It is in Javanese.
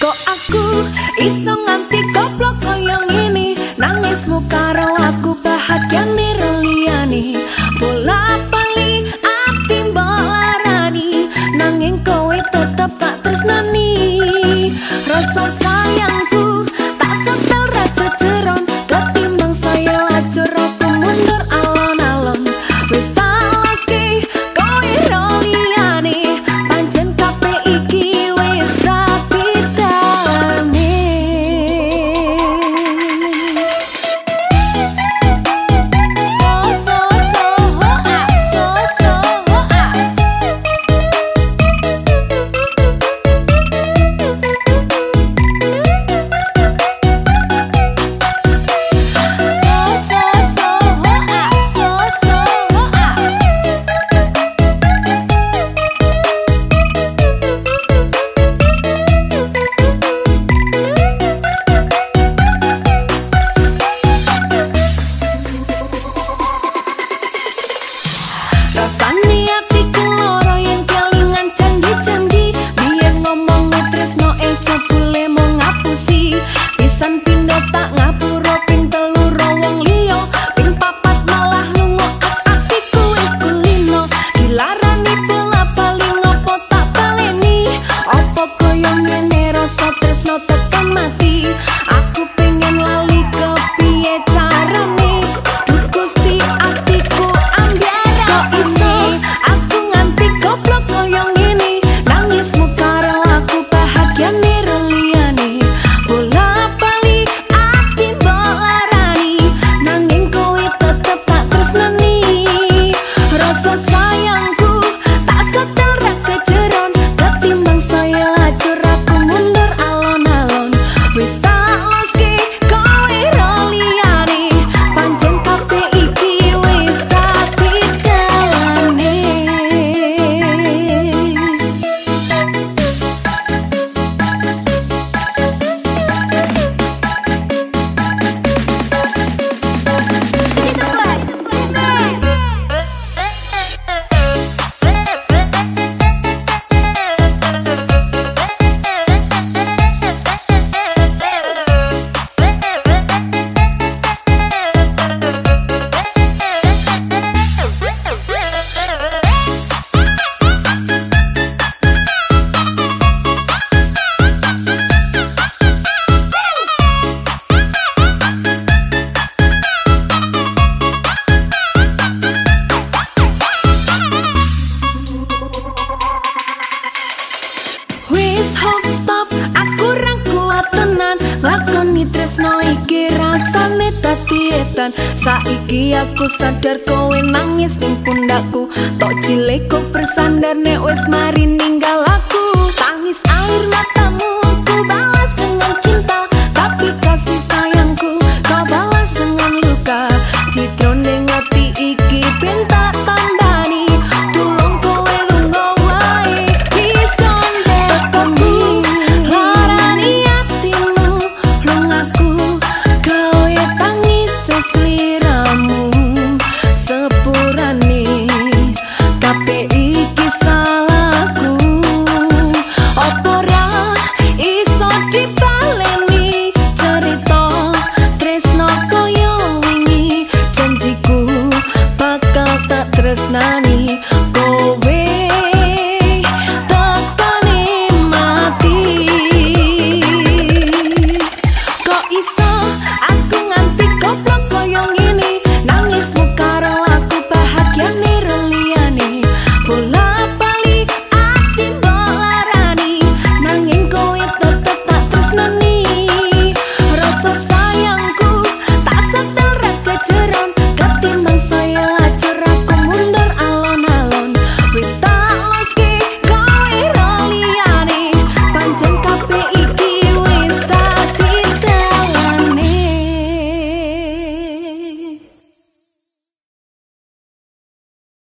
Kok aku iso nganti goblok koyo ngene, nangismu karo aku bahagia nirliani. Bola bali ati mbok larani, nanging kowe tetep tak tresnani. Rasa sayangku tak setel rasa jeron, ketimbang saya lajur aku mundur alon-alon. Wis talaski kowe roliani, pancen kabeh iki wis rapidane. Rasane atiku loro yang kelingan janji-janji, biyen ngomong tresno jebule mung ngapusi. Pisan pindho tak ngapura ping telu wong liya, ping papat malah lunga as atiku wis kulino. Dilarani bola bali ngopo tak baleni, opo koyo ngene rasa tresno tekan mati. Aku pengen lali kepiye carane, duh Gusti atiku ambyara. Aku nganti goblok koyo ngene, nangismu karo aku bahagia nirliani. Bola bali ati mbok larani, nanging kowe tetep tak tresnani. Rasa sayangku tak setel rasa jeron, ketimbang saya lajur aku mundur alon-alon. Wis tak loski kowe roliani, pancen kabeh iki wis dadi dalane. Wis stop, aku ra kuat tenan, lakoni tresno iki rasane dadi edan. Saiki aku sadar kowe nangis ning pundakku, tok cilikku bersandar nek wis mari ninggal